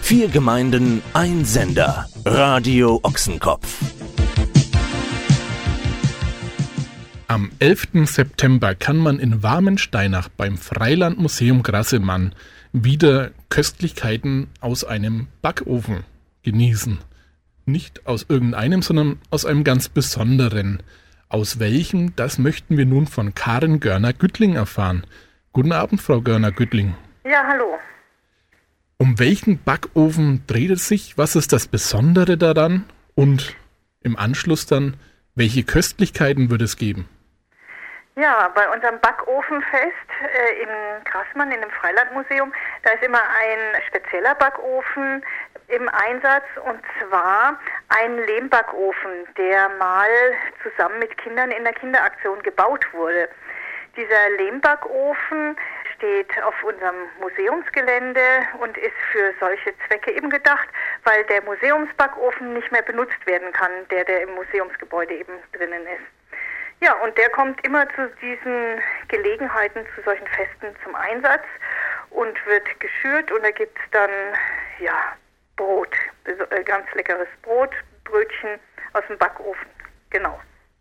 4 Gemeinden, ein Sender. Radio Ochsenkopf. Am 11. September kann man in Warmensteinach beim Freilandmuseum Grasselmann wieder Köstlichkeiten aus einem Backofen genießen. Nicht aus irgendeinem, sondern aus einem ganz besonderen. Aus welchem, das möchten wir nun von Karin Görner-Güttling erfahren. Guten Abend, Frau Görner-Güttling. Ja, hallo. Um welchen Backofen dreht es sich? Was ist das Besondere daran? Und im Anschluss dann, welche Köstlichkeiten wird es geben? Ja, bei unserem Backofenfest im Grassmann, in dem Freilandmuseum, da ist immer ein spezieller Backofen im Einsatz, und zwar ein Lehmbackofen, der mal zusammen mit Kindern in der Kinderaktion gebaut wurde. Dieser Lehmbackofen steht auf unserem Museumsgelände und ist für solche Zwecke eben gedacht, weil der Museumsbackofen nicht mehr benutzt werden kann, der im Museumsgebäude eben drinnen ist. Ja, und der kommt immer zu diesen Gelegenheiten, zu solchen Festen zum Einsatz und wird geschürt, und da gibt es dann, ja, Brot, ganz leckeres Brot, Brötchen aus dem Backofen, genau.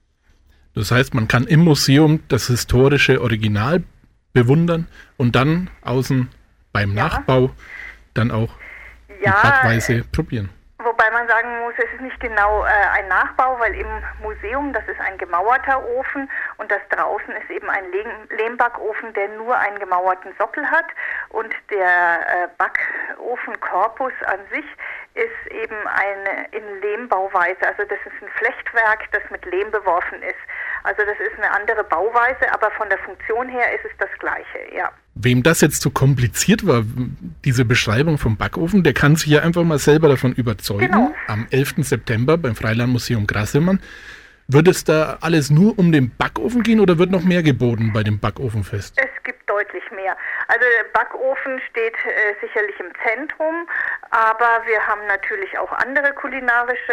Das heißt, man kann im Museum das historische Original bewundern und dann außen beim Nachbau dann auch die Backweise probieren. Wobei man sagen muss, es ist nicht genau ein Nachbau, weil im Museum, das ist ein gemauerter Ofen, und das draußen ist eben ein Lehmbackofen, der nur einen gemauerten Sockel hat, und der Backofenkorpus an sich ist eben eine in Lehmbauweise, also das ist ein Flechtwerk, das mit Lehm beworfen ist. Also das ist eine andere Bauweise, aber von der Funktion her ist es das Gleiche, ja. Wem das jetzt zu kompliziert war, diese Beschreibung vom Backofen, der kann sich ja einfach mal selber davon überzeugen. Genau. Am 11. September beim Freilandmuseum Grasselmann. Wird es da alles nur um den Backofen gehen oder wird noch mehr geboten bei dem Backofenfest? Es gibt deutlich mehr. Also der Backofen steht sicherlich im Zentrum, aber wir haben natürlich auch andere kulinarische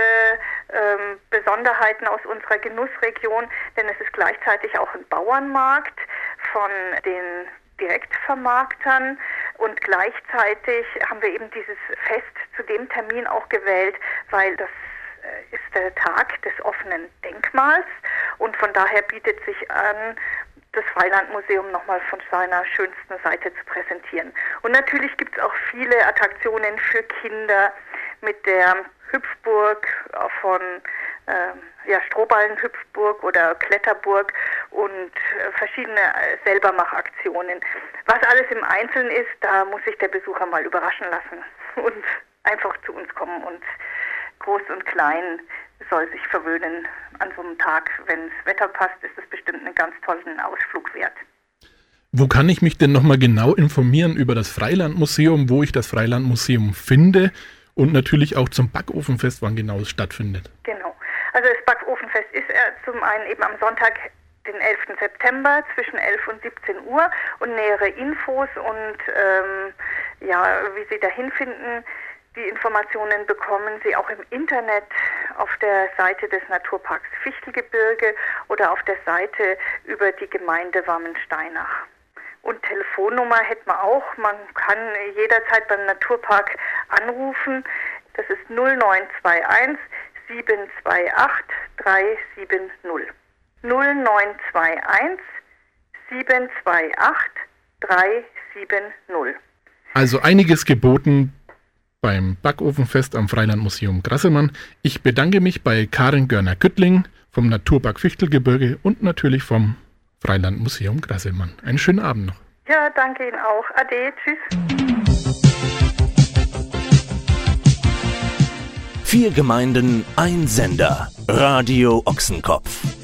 Besonderheiten aus unserer Genussregion, denn es ist gleichzeitig auch ein Bauernmarkt von den Direktvermarktern, und gleichzeitig haben wir eben dieses Fest zu dem Termin auch gewählt, weil das ist der Tag des offenen Denkmals, und von daher bietet sich an, das Freilandmuseum nochmal von seiner schönsten Seite zu präsentieren. Und natürlich gibt es auch viele Attraktionen für Kinder mit der Hüpfburg von Strohballenhüpfburg oder Kletterburg und verschiedene Selbermachaktionen. Was alles im Einzelnen ist, da muss sich der Besucher mal überraschen lassen und einfach zu uns kommen, und Groß und Klein soll sich verwöhnen an so einem Tag. Wenn das Wetter passt, ist es bestimmt einen ganz tollen Ausflug wert. Wo kann ich mich denn nochmal genau informieren über das Freilandmuseum, wo ich das Freilandmuseum finde, und natürlich auch zum Backofenfest, wann genau es stattfindet? Genau. Also das Backofenfest ist zum einen eben am Sonntag, den 11. September zwischen 11 und 17 Uhr, und nähere Infos und wie Sie dahin finden, die Informationen bekommen Sie auch im Internet auf der Seite des Naturparks Fichtelgebirge oder auf der Seite über die Gemeinde Warmensteinach. Und Telefonnummer hätten wir auch. Man kann jederzeit beim Naturpark anrufen. Das ist 0921 728 370. 0921 728 370. Also einiges geboten beim Backofenfest am Freilandmuseum Grasselmann. Ich bedanke mich bei Karin Görner-Güttling vom Naturpark Fichtelgebirge und natürlich vom Freilandmuseum Grasselmann. Einen schönen Abend noch. Ja, danke Ihnen auch. Ade, tschüss. 4 Gemeinden, ein Sender. Radio Ochsenkopf.